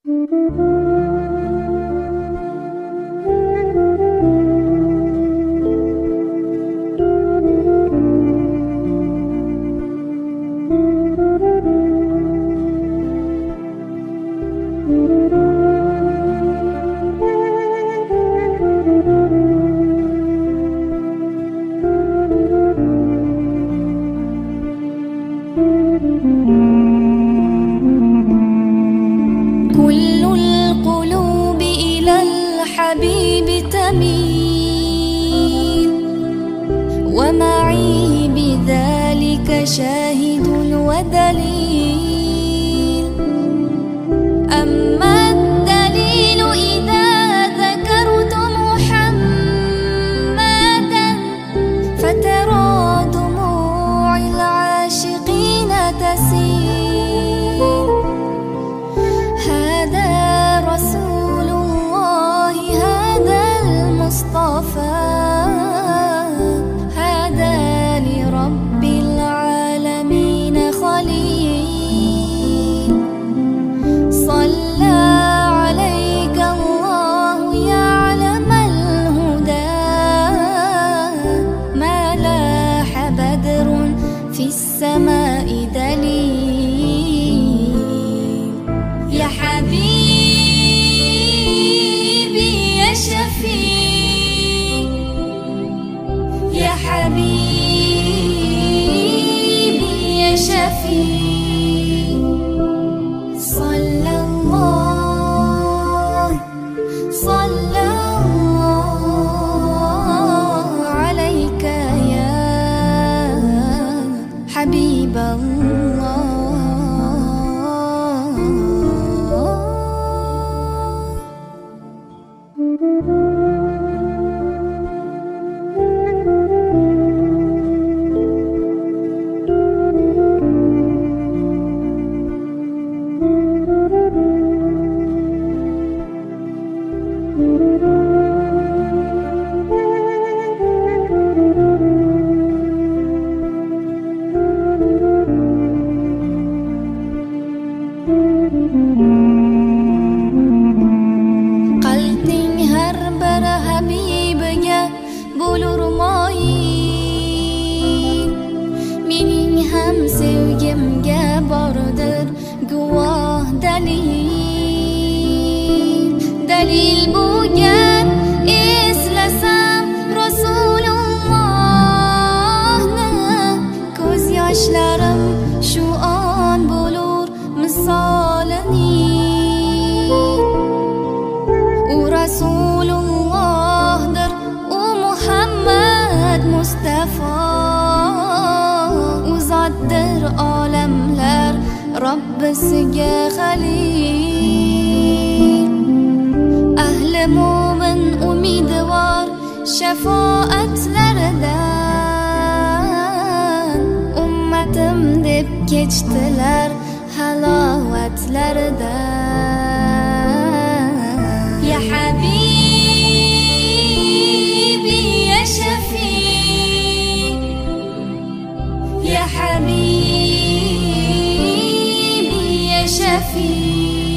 كل القلوب إلى الحبيب تميل، ومعي بذلك شاهد ودليل. أما الدليل إذا ذكرت محمدا، فترى دموع العاشقين تسيل. هذا رسول الله، هذا المصطفى، هذا لرب العالمين خليل. صلى عليك الله يا علم الهدى، ما لاح بدر في السماء دليل. يا حبيبي يا شفيع، يا حبيبي يا شفيع. صلى الله عليك يا حبيب الله. Qalbning har bir habibiga bo'lur moyil, mening ham sevgimga bordir guvoh dalil. Dalil bu gap eslasam Rasulullohni, ko'z yoshlarim shu on bo'lur misolini. U Rasulullohdir, u Muhammad Mustafa, u zotdir olamlar Robbisiga xalil. Ahli mo'min umidvor shafoatlaridan, ummatim deb kechdilar halovatlaridan. يا حبيبي يا شفيع، يا حبيبي يا شفيع.